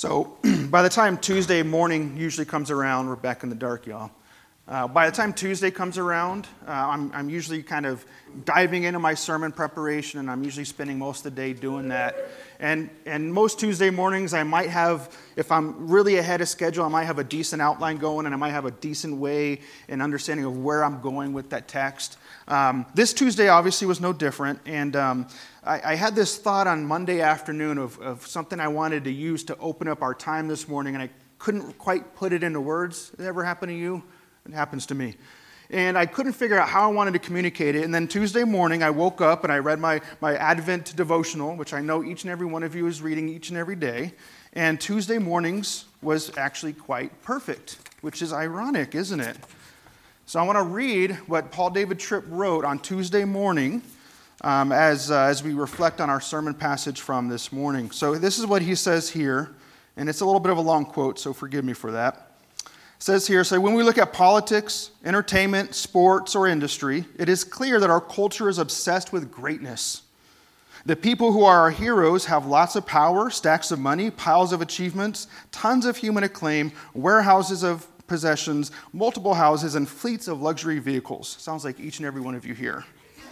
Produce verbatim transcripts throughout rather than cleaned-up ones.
So by the time Tuesday morning usually comes around, we're back in the dark, y'all. Uh, by the time Tuesday comes around, uh, I'm, I'm usually kind of diving into my sermon preparation, and I'm usually spending most of the day doing that. And and most Tuesday mornings, I might have, if I'm really ahead of schedule, I might have a decent outline going, and I might have a decent way and understanding of where I'm going with that text. Um, this Tuesday obviously was no different, and um, I, I had this thought on Monday afternoon of, of something I wanted to use to open up our time this morning, and I couldn't quite put it into words. Did that ever happen to you? It happens to me. And I couldn't figure out how I wanted to communicate it. And then Tuesday morning, I woke up and I read my, my Advent devotional, which I know each and every one of you is reading each and every day. And Tuesday mornings was actually quite perfect, which is ironic, isn't it? So I want to read what Paul David Tripp wrote on Tuesday morning um, as, uh, as we reflect on our sermon passage from this morning. So this is what he says here, and it's a little bit of a long quote, so forgive me for that. It says here, so when we look at politics, entertainment, sports, or industry, it is clear that our culture is obsessed with greatness. The people who are our heroes have lots of power, stacks of money, piles of achievements, tons of human acclaim, warehouses of possessions, multiple houses, and fleets of luxury vehicles. Sounds like each and every one of you here.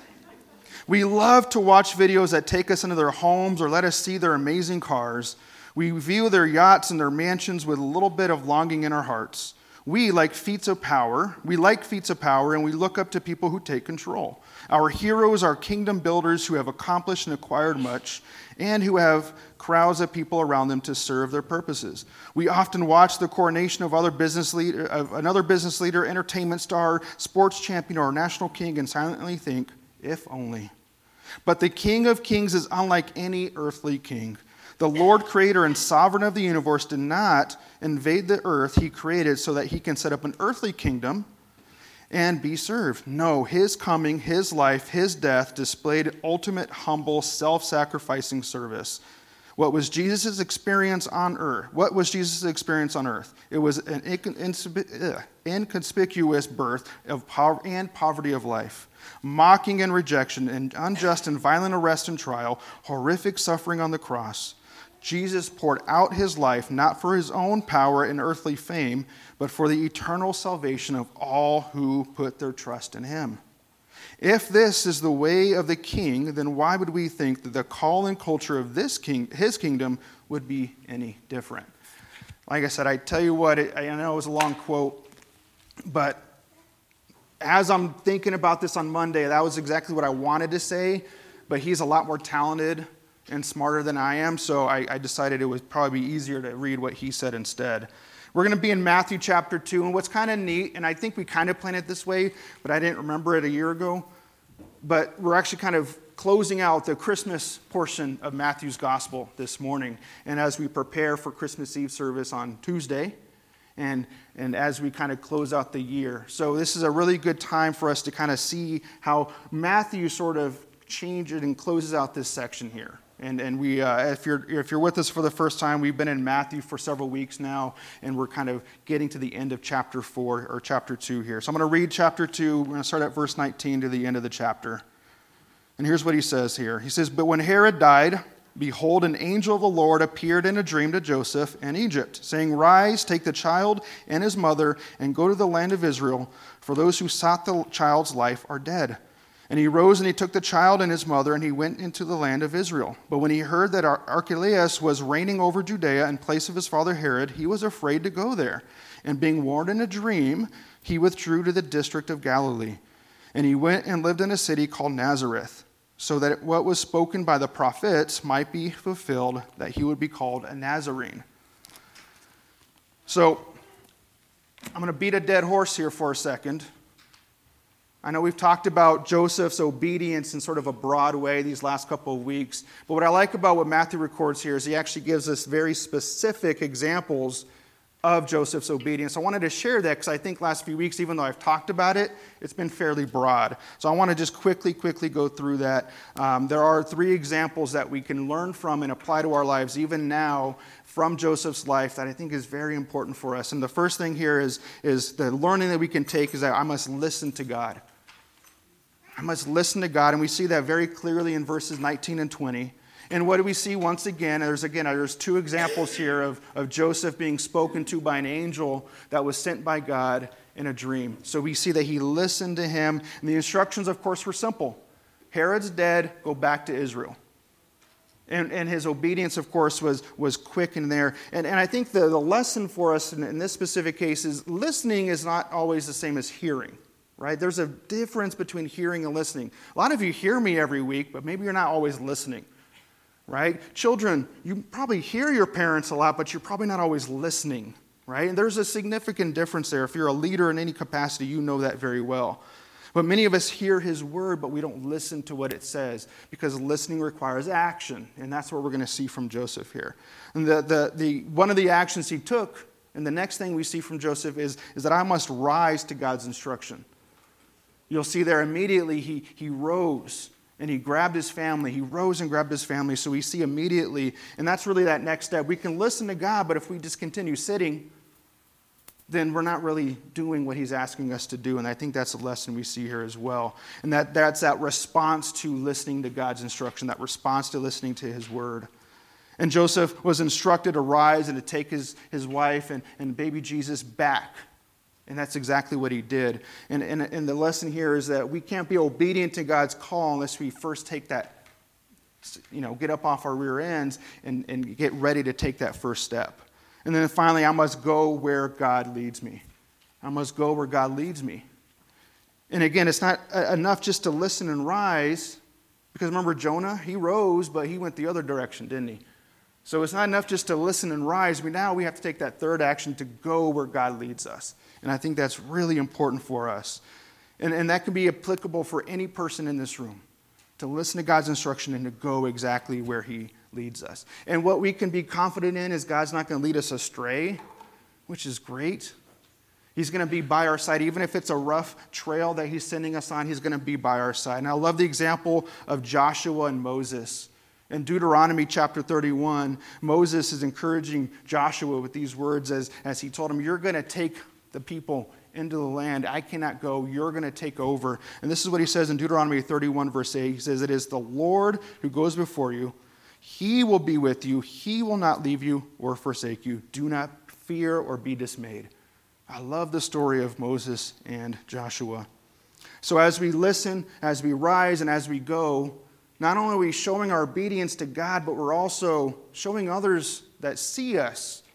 We love to watch videos that take us into their homes or let us see their amazing cars. We view their yachts and their mansions with a little bit of longing in our hearts. We like feats of power. We like feats of power, and we look up to people who take control. Our heroes are kingdom builders who have accomplished and acquired much, and who have crowds of people around them to serve their purposes. We often watch the coronation of other business leader, of another business leader, entertainment star, sports champion, or national king, and silently think, if only. But the King of Kings is unlike any earthly king. The Lord, creator and sovereign of the universe, did not invade the earth he created so that he can set up an earthly kingdom and be served. No, his coming, his life, his death displayed ultimate, humble, self-sacrificing service. What was Jesus' experience on earth? What was Jesus' experience on earth? It was an inconspicuous birth of poverty and poverty of life, mocking and rejection, and unjust and violent arrest and trial, horrific suffering on the cross. Jesus poured out his life not for his own power and earthly fame, but for the eternal salvation of all who put their trust in him. If this is the way of the king, then why would we think that the call and culture of this king, his kingdom, would be any different? Like I said, I tell you what, it, I know it was a long quote, but as I'm thinking about this on Monday, that was exactly what I wanted to say, but he's a lot more talented and smarter than I am, so I, I decided it would probably be easier to read what he said instead. We're going to be in Matthew chapter two, and what's kind of neat, and I think we kind of planned it this way, but I didn't remember it a year ago, but we're actually kind of closing out the Christmas portion of Matthew's gospel this morning, and as we prepare for Christmas Eve service on Tuesday, and and as we kind of close out the year. So this is a really good time for us to kind of see how Matthew sort of changes and closes out this section here. And and we, uh, if you're if you're with us for the first time, we've been in Matthew for several weeks now, and we're kind of getting to the end of chapter four or chapter two here. So I'm going to read chapter two. We're going to start at verse nineteen to the end of the chapter. And here's what he says here. He says, "But when Herod died, behold, an angel of the Lord appeared in a dream to Joseph in Egypt, saying, 'Rise, take the child and his mother, and go to the land of Israel, for those who sought the child's life are dead.' And he rose and he took the child and his mother, and he went into the land of Israel. But when he heard that Archelaus was reigning over Judea in place of his father Herod, he was afraid to go there. And being warned in a dream, he withdrew to the district of Galilee. And he went and lived in a city called Nazareth, so that what was spoken by the prophets might be fulfilled, that he would be called a Nazarene." So, I'm going to beat a dead horse here for a second. I know we've talked about Joseph's obedience in sort of a broad way these last couple of weeks, but what I like about what Matthew records here is he actually gives us very specific examples of Joseph's obedience. I wanted to share that because I think last few weeks, even though I've talked about it, it's been fairly broad. So I want to just quickly, quickly go through that. Um, there are three examples that we can learn from and apply to our lives even now from Joseph's life that I think is very important for us. And the first thing here is, is the learning that we can take is that I must listen to God. I must listen to God, and we see that very clearly in verses nineteen and twenty. And what do we see once again? There's again, there's two examples here of, of Joseph being spoken to by an angel that was sent by God in a dream. So we see that he listened to him. And the instructions, of course, were simple. Herod's dead, go back to Israel. And, and his obedience, of course, was, was quick in there. And, and I think the, the lesson for us in, in this specific case is listening is not always the same as hearing, right? There's a difference between hearing and listening. A lot of you hear me every week, but maybe you're not always listening, right? Children, you probably hear your parents a lot, but you're probably not always listening, right? And there's a significant difference there. If you're a leader in any capacity, you know that very well. But many of us hear his word, but we don't listen to what it says because listening requires action. And that's what we're going to see from Joseph here. And the, the, the, one of the actions he took, and the next thing we see from Joseph is, is that I must rise to God's instruction. You'll see there immediately he, he rose and he grabbed his family. He rose and grabbed his family. So we see immediately, and that's really that next step. We can listen to God, but if we just continue sitting, then we're not really doing what he's asking us to do. And I think that's a lesson we see here as well. And that, that's that response to listening to God's instruction, that response to listening to his word. And Joseph was instructed to rise and to take his, his wife and, and baby Jesus back. And that's exactly what he did. And, and, and the lesson here is that we can't be obedient to God's call unless we first take that, you know, get up off our rear ends and, and get ready to take that first step. And then finally, I must go where God leads me. I must go where God leads me. And again, it's not enough just to listen and rise, because remember Jonah, he rose, but he went the other direction, didn't he? So it's not enough just to listen and rise. We now we have to take that third action to go where God leads us. And I think that's really important for us. And, and that can be applicable for any person in this room, to listen to God's instruction and to go exactly where he leads us. And what we can be confident in is God's not going to lead us astray, which is great. He's going to be by our side. Even if it's a rough trail that he's sending us on, he's going to be by our side. And I love the example of Joshua and Moses. In Deuteronomy chapter thirty-one, Moses is encouraging Joshua with these words as, as he told him, you're going to take the people into the land. I cannot go. You're going to take over. And this is what he says in Deuteronomy thirty-one, verse eight. He says, it is the Lord who goes before you. He will be with you. He will not leave you or forsake you. Do not fear or be dismayed. I love the story of Moses and Joshua. So as we listen, as we rise, and as we go, not only are we showing our obedience to God, but we're also showing others that see us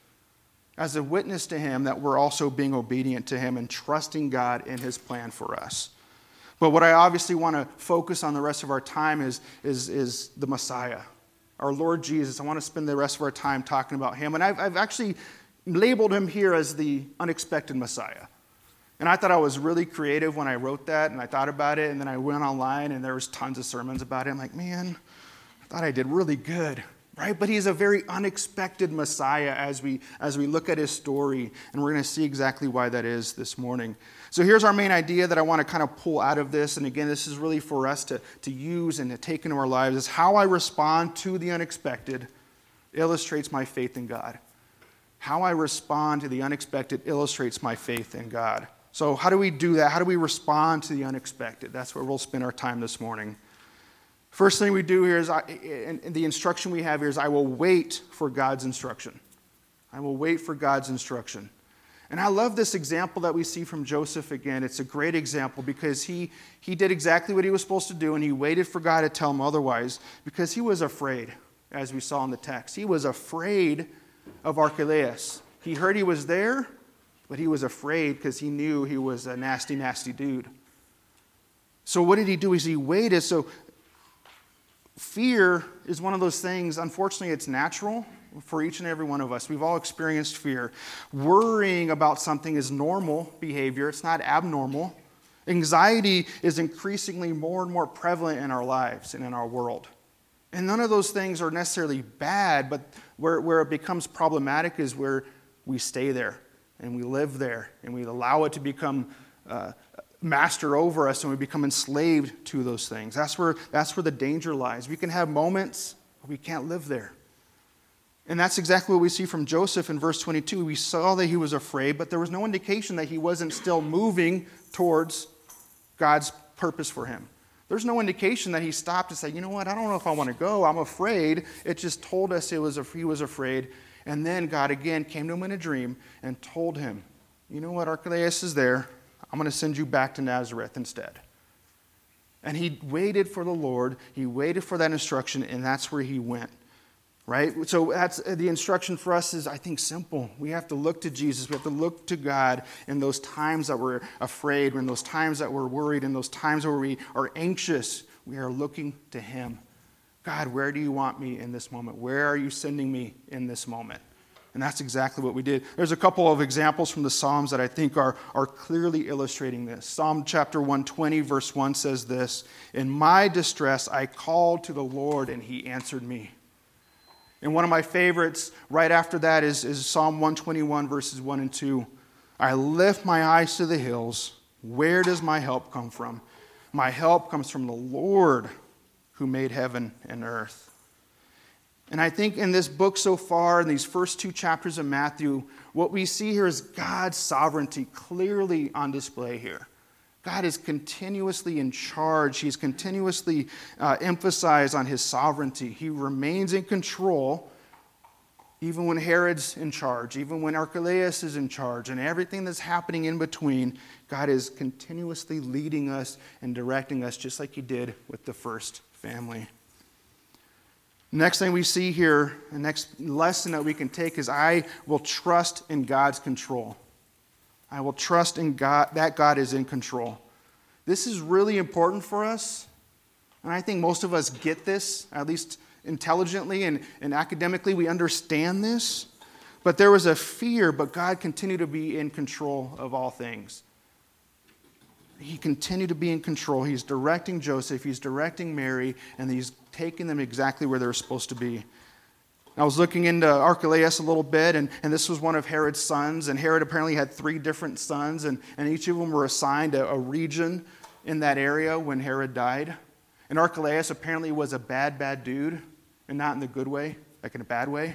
as a witness to him that we're also being obedient to him and trusting God in his plan for us. But what I obviously want to focus on the rest of our time is, is, is the Messiah, our Lord Jesus. I want to spend the rest of our time talking about him. And I've, I've actually labeled him here as the unexpected Messiah. And I thought I was really creative when I wrote that, and I thought about it, and then I went online, and there was tons of sermons about it. I'm like, man, I thought I did really good, right? But he's a very unexpected Messiah as we, as we look at his story, and we're going to see exactly why that is this morning. So here's our main idea that I want to kind of pull out of this, and again, this is really for us to, to use and to take into our lives, is how I respond to the unexpected illustrates my faith in God. How I respond to the unexpected illustrates my faith in God. So how do we do that? How do we respond to the unexpected? That's where we'll spend our time this morning. First thing we do here is, I, and the instruction we have here is, I will wait for God's instruction. I will wait for God's instruction. And I love this example that we see from Joseph again. It's a great example because he, he did exactly what he was supposed to do, and he waited for God to tell him otherwise because he was afraid, as we saw in the text. He was afraid of Archelaus. He heard he was there, but he was afraid because he knew he was a nasty, nasty dude. So what did he do? Is he waited. So fear is one of those things, unfortunately, it's natural for each and every one of us. We've all experienced fear. Worrying about something is normal behavior. It's not abnormal. Anxiety is increasingly more and more prevalent in our lives and in our world. And none of those things are necessarily bad, but where, where it becomes problematic is where we stay there and we live there and we allow it to become uh, master over us and we become enslaved to those things. That's where, that's where the danger lies. We can have moments, but we can't live there. And that's exactly what we see from Joseph in verse twenty-two. We saw that he was afraid, but there was no indication that he wasn't still moving towards God's purpose for him. There's no indication that he stopped to say, you know what, I don't know if I want to go. I'm afraid. It just told us it was a, he was afraid. And then God again came to him in a dream and told him, you know what, Archelaus is there. I'm going to send you back to Nazareth instead. And he waited for the Lord. He waited for that instruction, and that's where he went. Right? So that's the instruction for us is, I think, simple. We have to look to Jesus. We have to look to God in those times that we're afraid, in those times that we're worried, in those times where we are anxious. We are looking to him. God, where do you want me in this moment? Where are you sending me in this moment? And that's exactly what we did. There's a couple of examples from the Psalms that I think are, are clearly illustrating this. Psalm chapter one twenty, verse one says this, in my distress I called to the Lord, and he answered me. And one of my favorites right after that is, is Psalm one twenty-one, verses one and two. I lift my eyes to the hills. Where does my help come from? My help comes from the Lord who made heaven and earth. And I think in this book so far, in these first two chapters of Matthew, what we see here is God's sovereignty clearly on display here. God is continuously in charge. He's continuously uh, emphasized on his sovereignty. He remains in control even when Herod's in charge, even when Archelaus is in charge, and everything that's happening in between. God is continuously leading us and directing us just like he did with the first family. Next thing we see here, the next lesson that we can take is I will trust in God's control. I will trust in God, that God is in control. This is really important for us, and I think most of us get this, at least intelligently and, and academically, we understand this. But there was a fear, but God continued to be in control of all things. He continued to be in control. He's directing Joseph, he's directing Mary, and he's taking them exactly where they're supposed to be. I was looking into Archelaus a little bit, and, and this was one of Herod's sons. And Herod apparently had three different sons, and, and each of them were assigned a, a region in that area when Herod died. And Archelaus apparently was a bad, bad dude, and not in the good way, like in a bad way.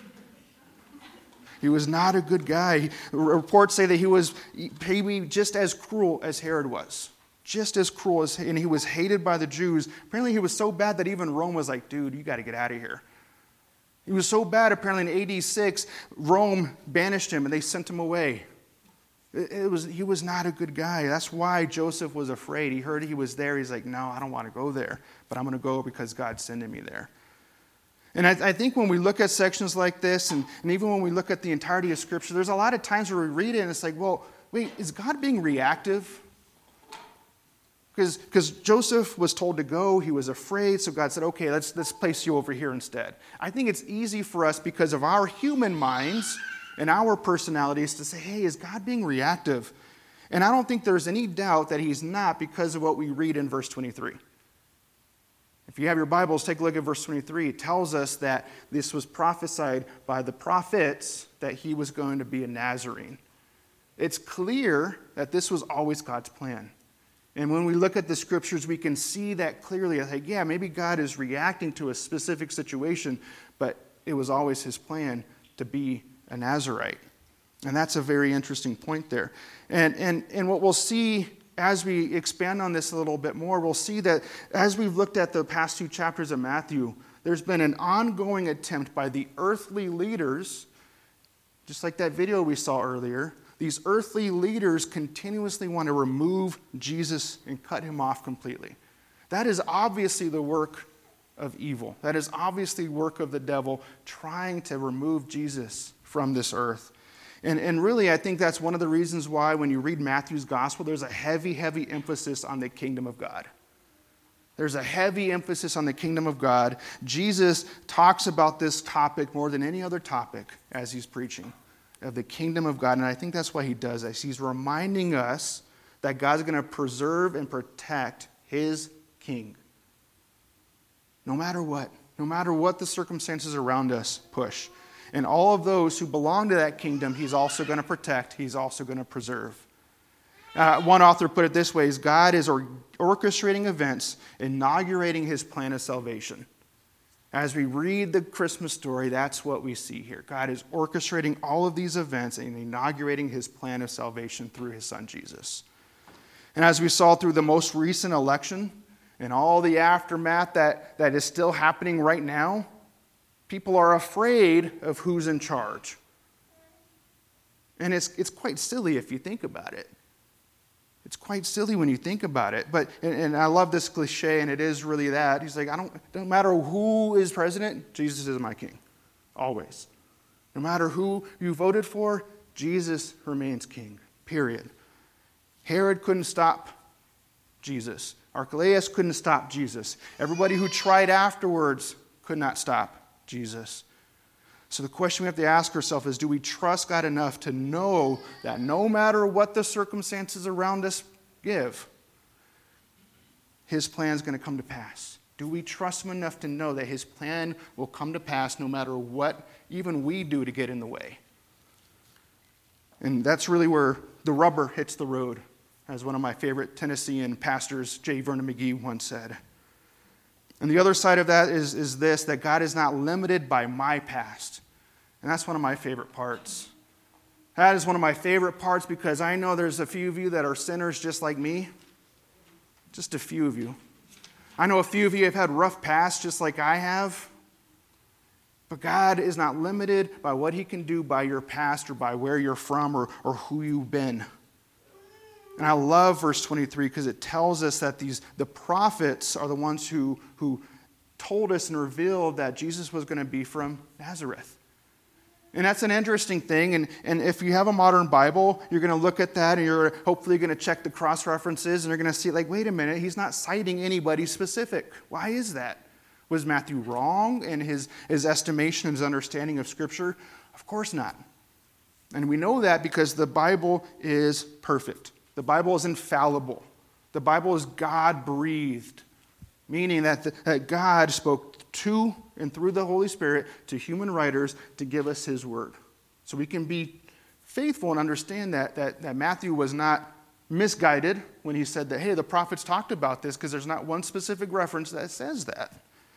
He was not a good guy. Reports say that he was maybe just as cruel as Herod was. Just as cruel as, and he was hated by the Jews. Apparently he was so bad that even Rome was like, dude, you got to get out of here. He was so bad, apparently in A D six, Rome banished him and they sent him away. It, it was, he was not a good guy. That's why Joseph was afraid. He heard he was there. He's like, no, I don't want to go there, but I'm going to go because God's sending me there. And I, I think when we look at sections like this, and, and even when we look at the entirety of Scripture, there's a lot of times where we read it and it's like, well, wait, is God being reactive? Because Joseph was told to go, he was afraid, so God said, okay, let's, let's place you over here instead. I think it's easy for us because of our human minds and our personalities to say, hey, is God being reactive? And I don't think there's any doubt that he's not because of what we read in verse twenty-three. If you have your Bibles, take a look at verse twenty-three. It tells us that this was prophesied by the prophets that he was going to be a Nazarene. It's clear that this was always God's plan. And when we look at the Scriptures, we can see that clearly. I think, yeah, maybe God is reacting to a specific situation, but it was always his plan to be a Nazarite. And that's a very interesting point there. And, and, and what we'll see as we expand on this a little bit more, we'll see that as we've looked at the past two chapters of Matthew, there's been an ongoing attempt by the earthly leaders, just like that video we saw earlier. These earthly leaders continuously want to remove Jesus and cut him off completely. That is obviously the work of evil. That is obviously work of the devil trying to remove Jesus from this earth. And, and really, I think that's one of the reasons why when you read Matthew's gospel, there's a heavy, heavy emphasis on the kingdom of God. There's a heavy emphasis on the kingdom of God. Jesus talks about this topic more than any other topic as he's preaching, of the kingdom of God. And I think that's why he does this. He's reminding us that God's going to preserve and protect his king. No matter what. No matter what the circumstances around us push. And all of those who belong to that kingdom, he's also going to protect. He's also going to preserve. Uh, one author put it this way, is God is or- orchestrating events, inaugurating his plan of salvation. As we read the Christmas story, that's what we see here. God is orchestrating all of these events and inaugurating his plan of salvation through his son Jesus. And as we saw through the most recent election, and all the aftermath that, that is still happening right now, people are afraid of who's in charge. And it's it's quite silly if you think about it. It's quite silly when you think about it. But and, and I love this cliche, and it is really that. He's like, I don't, don't matter who is president, Jesus is my king. Always. No matter who you voted for, Jesus remains king. Period. Herod couldn't stop Jesus. Archelaus couldn't stop Jesus. Everybody who tried afterwards could not stop Jesus. So the question we have to ask ourselves is, do we trust God enough to know that no matter what the circumstances around us give, his plan is going to come to pass? Do we trust him enough to know that his plan will come to pass no matter what even we do to get in the way? And that's really where the rubber hits the road, as one of my favorite Tennessean pastors, J. Vernon McGee, once said. And the other side of that is, is this, that God is not limited by my past. And that's one of my favorite parts. That is one of my favorite parts because I know there's a few of you that are sinners just like me. Just a few of you. I know a few of you have had rough pasts just like I have. But God is not limited by what he can do by your past or by where you're from or, or who you've been. And I love verse twenty-three because it tells us that these the prophets are the ones who, who told us and revealed that Jesus was going to be from Nazareth. And that's an interesting thing. And, and if you have a modern Bible, you're going to look at that and you're hopefully going to check the cross-references and you're going to see, like, wait a minute, he's not citing anybody specific. Why is that? Was Matthew wrong in his, his estimation and his understanding of Scripture? Of course not. And we know that because the Bible is perfect. The Bible is infallible. The Bible is God-breathed, meaning that, the, that God spoke to and through the Holy Spirit to human writers to give us his word. So we can be faithful and understand that, that, that Matthew was not misguided when he said that, hey, the prophets talked about this, because there's not one specific reference that says that.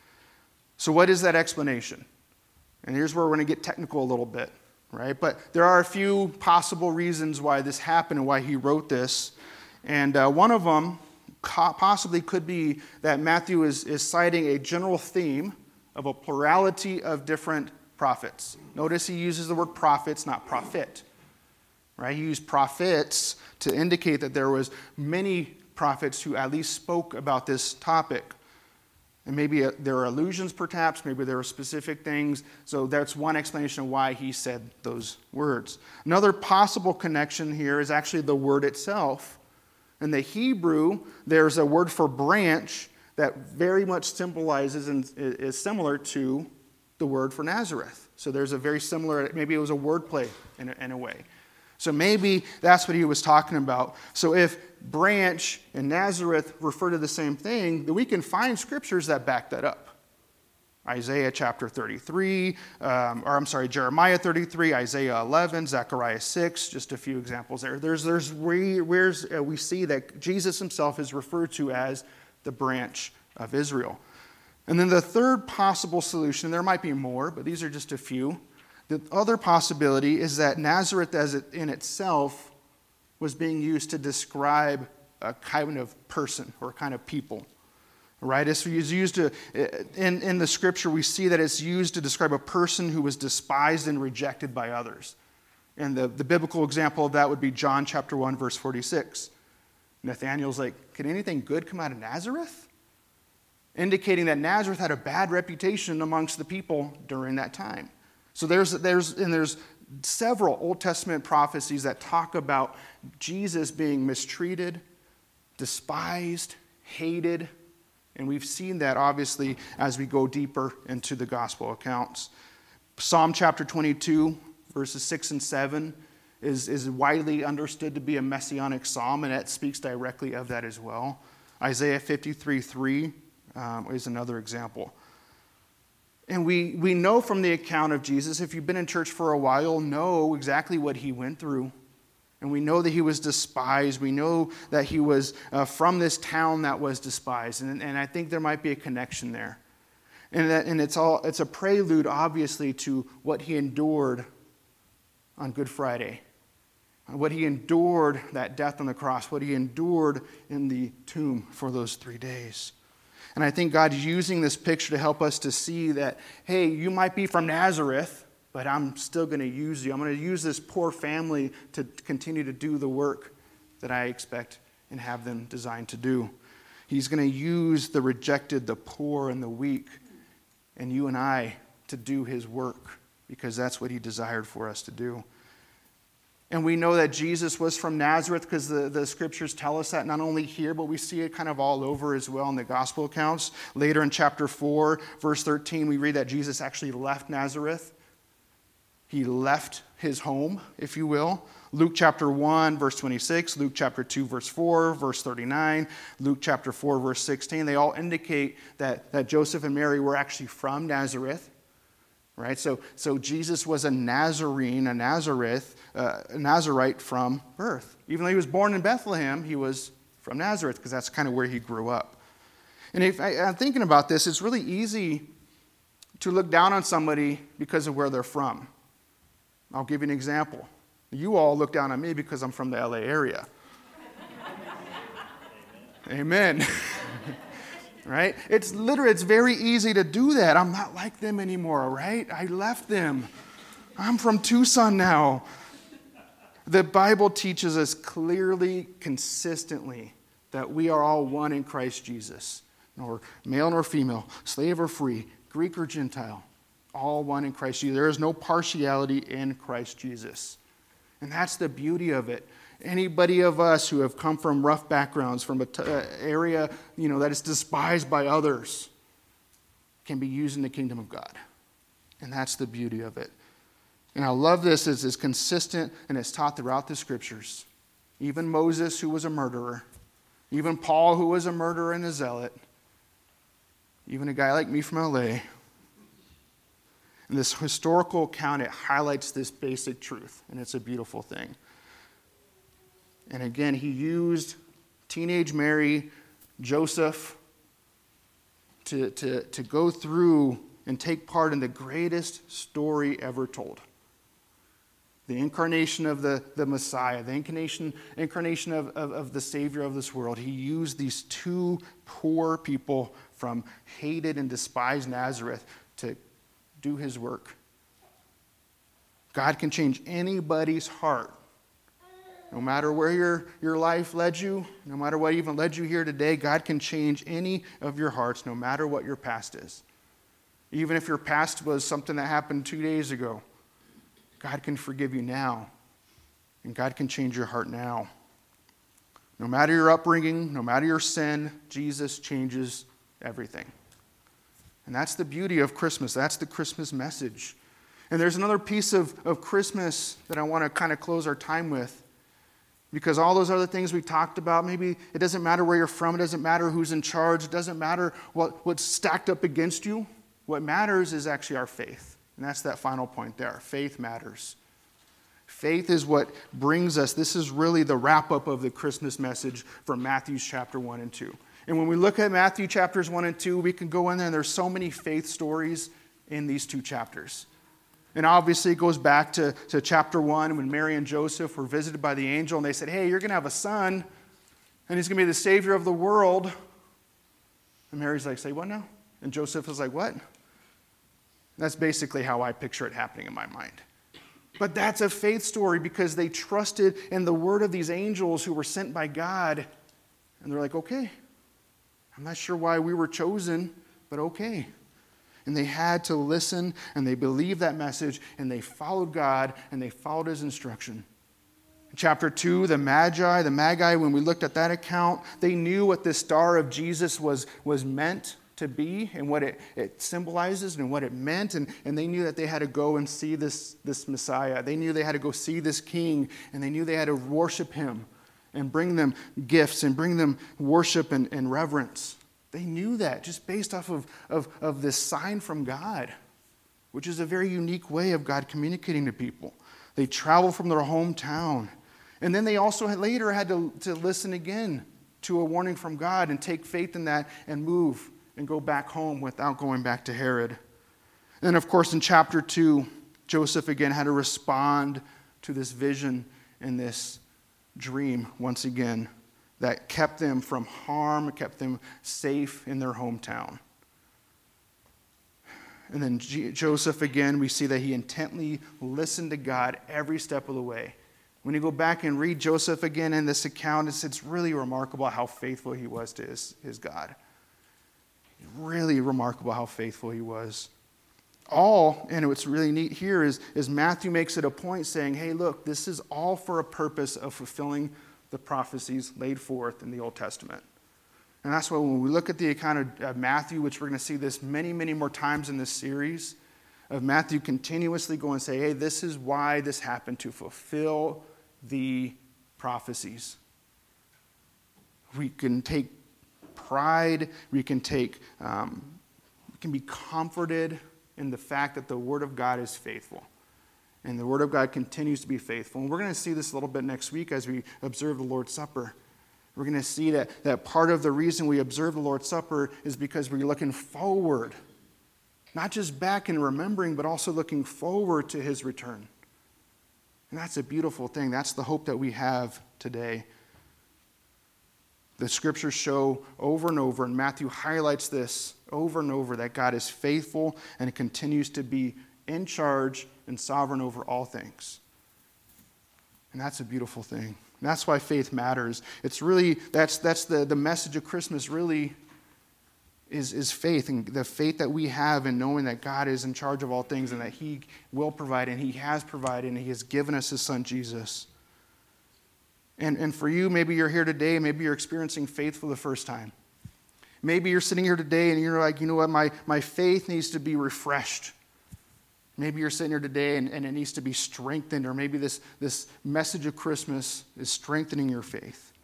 So what is that explanation? And here's where we're going to get technical a little bit. Right? But there are a few possible reasons why this happened and why he wrote this. And uh, one of them possibly could be that Matthew is, is citing a general theme of a plurality of different prophets. Notice he uses the word prophets, not prophet. Right? He used prophets to indicate that there was many prophets who at least spoke about this topic. And maybe there are allusions perhaps, maybe there are specific things. So that's one explanation of why he said those words. Another possible connection here is actually the word itself. In the Hebrew, there's a word for branch that very much symbolizes and is similar to the word for Nazareth. So there's a very similar, maybe it was a wordplay in a, in a way. So maybe that's what he was talking about. So if branch and Nazareth refer to the same thing, then we can find scriptures that back that up. Isaiah chapter thirty-three, um, or I'm sorry, Jeremiah thirty-three, Isaiah eleven, Zechariah six, just a few examples there. There's, there's where uh, we see that Jesus himself is referred to as the branch of Israel. And then the third possible solution, there might be more, but these are just a few. The other possibility is that Nazareth as it in itself was being used to describe a kind of person or a kind of people. Right? It's used to, in, in the scripture, we see that it's used to describe a person who was despised and rejected by others. And the, the biblical example of that would be John chapter one, verse forty-six. Nathanael's like, can anything good come out of Nazareth? Indicating that Nazareth had a bad reputation amongst the people during that time. So there's, there's, and there's several Old Testament prophecies that talk about Jesus being mistreated, despised, hated, and we've seen that obviously as we go deeper into the gospel accounts. Psalm chapter twenty-two, verses six and seven is, is widely understood to be a messianic psalm, and it speaks directly of that as well. Isaiah fifty-three three um, is another example. And we, we know from the account of Jesus, if you've been in church for a while, know exactly what he went through. And we know that he was despised. We know that he was uh, from this town that was despised. And, and I think there might be a connection there. And, that, and it's all it's a prelude, obviously, to what he endured on Good Friday. What he endured, that death on the cross. What he endured in the tomb for those three days. And I think God's using this picture to help us to see that, hey, you might be from Nazareth, but I'm still going to use you. I'm going to use this poor family to continue to do the work that I expect and have them designed to do. He's going to use the rejected, the poor, and the weak, and you and I to do his work, because that's what he desired for us to do. And we know that Jesus was from Nazareth because the, the scriptures tell us that not only here, but we see it kind of all over as well in the gospel accounts. Later in chapter four, verse thirteen, we read that Jesus actually left Nazareth. He left his home, if you will. Luke chapter one, verse twenty-six, Luke chapter two, verse four, verse thirty-nine, Luke chapter four, verse sixteen. They all indicate that, that Joseph and Mary were actually from Nazareth. Right, so so Jesus was a Nazarene, a Nazareth, uh, a Nazarite from birth. Even though he was born in Bethlehem, he was from Nazareth because that's kind of where he grew up. And if I, I'm thinking about this, it's really easy to look down on somebody because of where they're from. I'll give you an example. You all look down on me because I'm from the L A area. Amen. Amen. Right? It's literally, it's very easy to do that. I'm not like them anymore, right? I left them. I'm from Tucson now. The Bible teaches us clearly, consistently, that we are all one in Christ Jesus. Nor male nor female, slave or free, Greek or Gentile, all one in Christ Jesus. There is no partiality in Christ Jesus. And that's the beauty of it. Anybody of us who have come from rough backgrounds, from an t- uh, area you know, that is despised by others, can be used in the kingdom of God. And that's the beauty of it. And I love this as it's consistent and it's taught throughout the scriptures. Even Moses, who was a murderer, even Paul, who was a murderer and a zealot, even a guy like me from L A. And this historical account, it highlights this basic truth, and it's a beautiful thing. And again, he used teenage Mary, Joseph, to, to, to go through and take part in the greatest story ever told. The incarnation of the, the Messiah, the incarnation, incarnation of, of, of the Savior of this world. He used these two poor people from hated and despised Nazareth to do his work. God can change anybody's heart. No matter where your, your life led you, no matter what even led you here today, God can change any of your hearts, no matter what your past is. Even if your past was something that happened two days ago, God can forgive you now. And God can change your heart now. No matter your upbringing, no matter your sin, Jesus changes everything. And that's the beauty of Christmas. That's the Christmas message. And there's another piece of, of Christmas that I want to kind of close our time with. Because all those other things we talked about, maybe it doesn't matter where you're from, it doesn't matter who's in charge, it doesn't matter what, what's stacked up against you. What matters is actually our faith. And that's that final point there. Faith matters. Faith is what brings us, this is really the wrap-up of the Christmas message from Matthew chapter one and two. And when we look at Matthew chapters one and two, we can go in there and there's so many faith stories in these two chapters. And obviously it goes back to, to chapter one when Mary and Joseph were visited by the angel and they said, hey, you're going to have a son and he's going to be the Savior of the world. And Mary's like, say what now? And Joseph was like, what? That's basically how I picture it happening in my mind. But that's a faith story because they trusted in the word of these angels who were sent by God. And they're like, okay, I'm not sure why we were chosen, but okay. And they had to listen, and they believed that message, and they followed God, and they followed his instruction. In chapter two, the Magi, the Magi, when we looked at that account, they knew what the star of Jesus was, was meant to be and what it, it symbolizes and what it meant. And, and they knew that they had to go and see this, this Messiah. They knew they had to go see this king, and they knew they had to worship him and bring them gifts and bring them worship and, and reverence. They knew that just based off of, of, of this sign from God, which is a very unique way of God communicating to people. They traveled from their hometown. And then they also had, later had to, to listen again to a warning from God and take faith in that and move and go back home without going back to Herod. And then, of course, in chapter two, Joseph again had to respond to this vision and this dream once again. that kept them from harm, kept them safe in their hometown. And then G- Joseph, again, we see that he intently listened to God every step of the way. When you go back and read Joseph again in this account, it's, it's really remarkable how faithful he was to his, his God. Really remarkable how faithful he was. All, and what's really neat here is, is Matthew makes it a point saying, hey, look, this is all for a purpose of fulfilling the prophecies laid forth in the Old Testament. And that's why when we look at the account of Matthew, which we're going to see this many, many more times in this series, of Matthew continuously going and say, hey, this is why this happened, to fulfill the prophecies. We can take pride, we can take, um, we can be comforted in the fact that the Word of God is faithful. And the Word of God continues to be faithful. And we're going to see this a little bit next week as we observe the Lord's Supper. We're going to see that, that part of the reason we observe the Lord's Supper is because we're looking forward, not just back and remembering, but also looking forward to his return. And that's a beautiful thing. That's the hope that we have today. The scriptures show over and over, and Matthew highlights this over and over, that God is faithful and continues to be in charge and sovereign over all things. And that's a beautiful thing. And that's why faith matters. It's really, that's that's the, the message of Christmas really is, is faith, and the faith that we have in knowing that God is in charge of all things and that he will provide, and he has provided, and he has given us his son Jesus. And, and for you, maybe you're here today, maybe you're experiencing faith for the first time. Maybe you're sitting here today and you're like, you know what, my, my faith needs to be refreshed. Maybe you're sitting here today and, and it needs to be strengthened, or maybe this, this message of Christmas is strengthening your faith.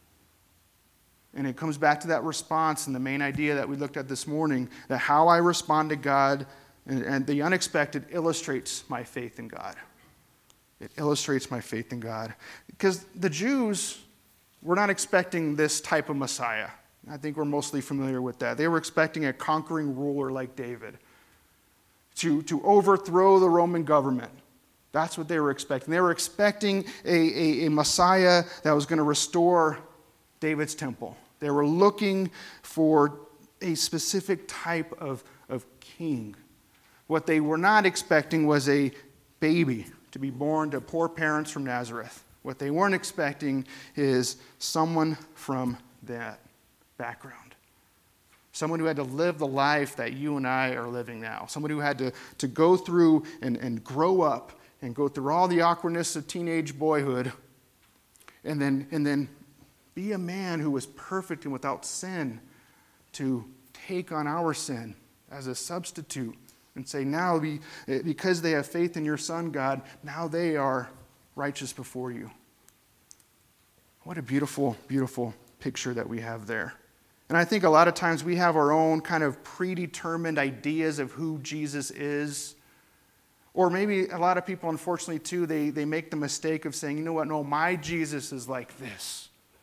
And it comes back to that response and the main idea that we looked at this morning, that how I respond to God and, and the unexpected illustrates my faith in God. It illustrates my faith in God. Because the Jews were not expecting this type of Messiah. I think we're mostly familiar with that. They were expecting a conquering ruler like David to, to overthrow the Roman government. That's what they were expecting. They were expecting a, a, a Messiah that was going to restore David's temple. They were looking for a specific type of, of king. What they were not expecting was a baby to be born to poor parents from Nazareth. What they weren't expecting is someone from that background. Someone who had to live the life that you and I are living now. Someone who had to, to go through and, and grow up and go through all the awkwardness of teenage boyhood and then, and then be a man who was perfect and without sin, to take on our sin as a substitute and say, now we, because they have faith in your Son, God, now they are righteous before you. What a beautiful, beautiful picture that we have there. And I think a lot of times we have our own kind of predetermined ideas of who Jesus is. Or maybe a lot of people, unfortunately, too, they, they make the mistake of saying, you know what, no, my Jesus is like this.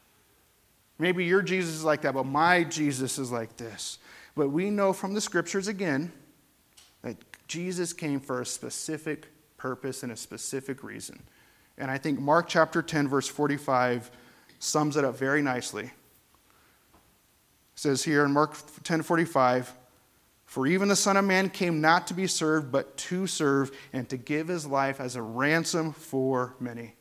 Maybe your Jesus is like that, but my Jesus is like this. But we know from the scriptures, again, that Jesus came for a specific purpose and a specific reason. And I think Mark chapter ten, verse forty-five sums it up very nicely. It says here in Mark ten forty-five, for even the Son of Man came not to be served, but to serve, and to give his life as a ransom for many.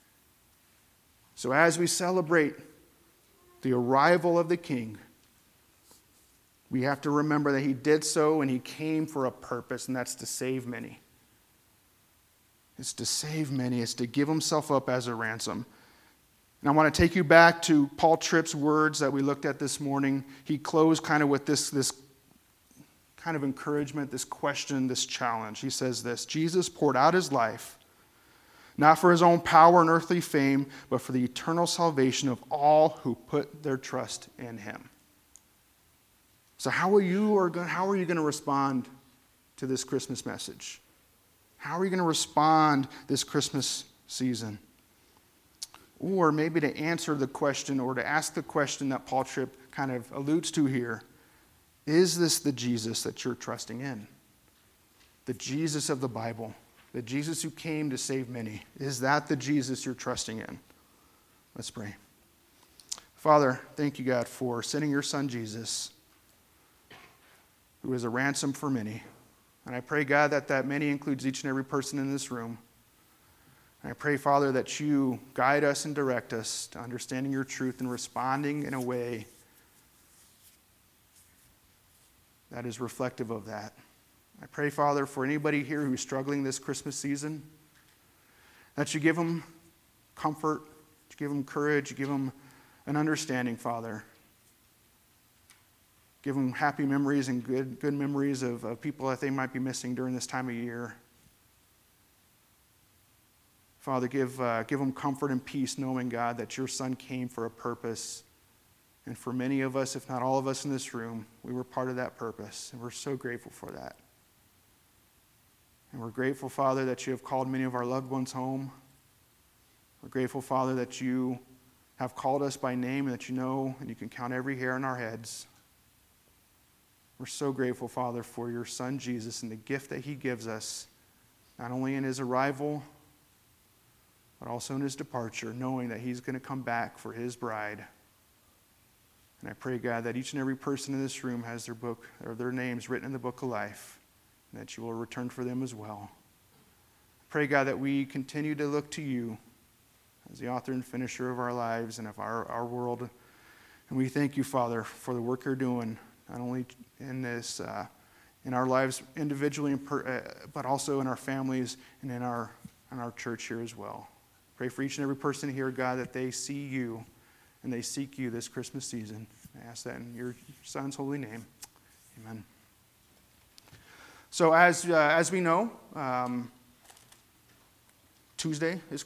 So as we celebrate the arrival of the King, we have to remember that he did so and he came for a purpose, and that's to save many. It's to save many. It's to give himself up as a ransom. And I want to take you back to Paul Tripp's words that we looked at this morning. He closed kind of with this, this kind of encouragement, this question, this challenge. He says this: Jesus poured out his life, not for his own power and earthly fame, but for the eternal salvation of all who put their trust in him. So how are you, or how are you going to respond to this Christmas message? How are you going to respond this Christmas season? Or maybe to answer the question, or to ask the question that Paul Tripp kind of alludes to here: is this the Jesus that you're trusting in? The Jesus of the Bible, the Jesus who came to save many. Is that the Jesus you're trusting in? Let's pray. Father, thank you, God, for sending your son, Jesus, who is a ransom for many. And I pray, God, that that many includes each and every person in this room. And I pray, Father, that you guide us and direct us to understanding your truth and responding in a way that is reflective of that. I pray, Father, for anybody here who's struggling this Christmas season, that you give them comfort, you give them courage, you give them an understanding, Father. Give them happy memories and good, good memories of, of people that they might be missing during this time of year. Father, give, uh, give them comfort and peace knowing, God, that your son came for a purpose. And for many of us, if not all of us in this room, we were part of that purpose. And we're so grateful for that. And we're grateful, Father, that you have called many of our loved ones home. We're grateful, Father, that you have called us by name and that you know and you can count every hair on our heads. We're so grateful, Father, for your son Jesus and the gift that he gives us, not only in his arrival, but also in his departure, knowing that he's going to come back for his bride. And I pray, God, that each and every person in this room has their book or their names written in the book of life, and that you will return for them as well. I pray, God, that we continue to look to you as the author and finisher of our lives and of our, our world. And we thank you, Father, for the work you're doing, not only in this, uh, in our lives individually, and per, uh, but also in our families and in our, in our church here as well. Pray for each and every person here, God, that they see you and they seek you this Christmas season. I ask that in your son's holy name. Amen. So as, uh, as we know, um, Tuesday is